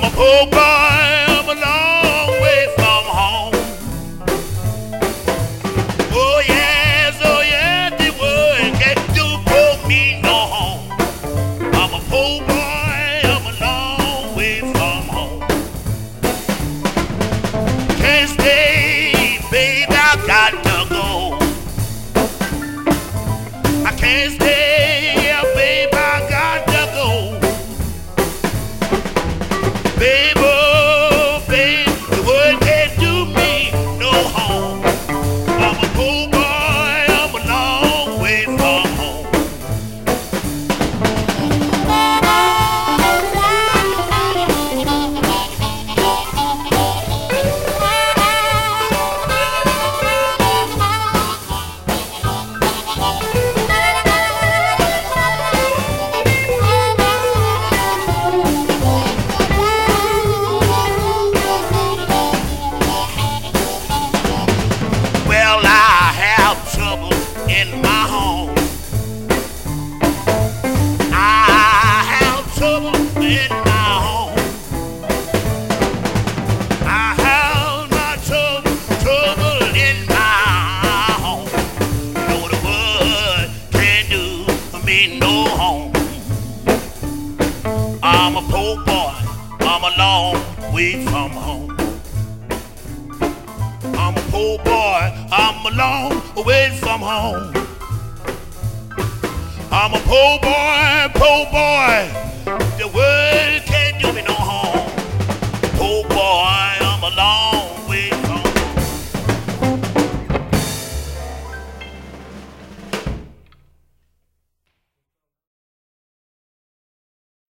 I'm a poor boy, I'm a long way from home. Oh yes, the world can't do for me no home. I'm a poor boy, I'm a long way from home. Can't stay, baby, I got to go. I can't stay, yeah, baby, I got to go. Baby, oh, baby, the world can't do me no harm. I'm a poor boy, I'm a long way from home. Well, I have trouble in my home. I have trouble in my home. I have my trouble in my home. No, the world can't do me no harm. I'm a poor boy, I'm a long way from home. I'm a poor boy, I'm a long way from home. I'm a poor boy, the world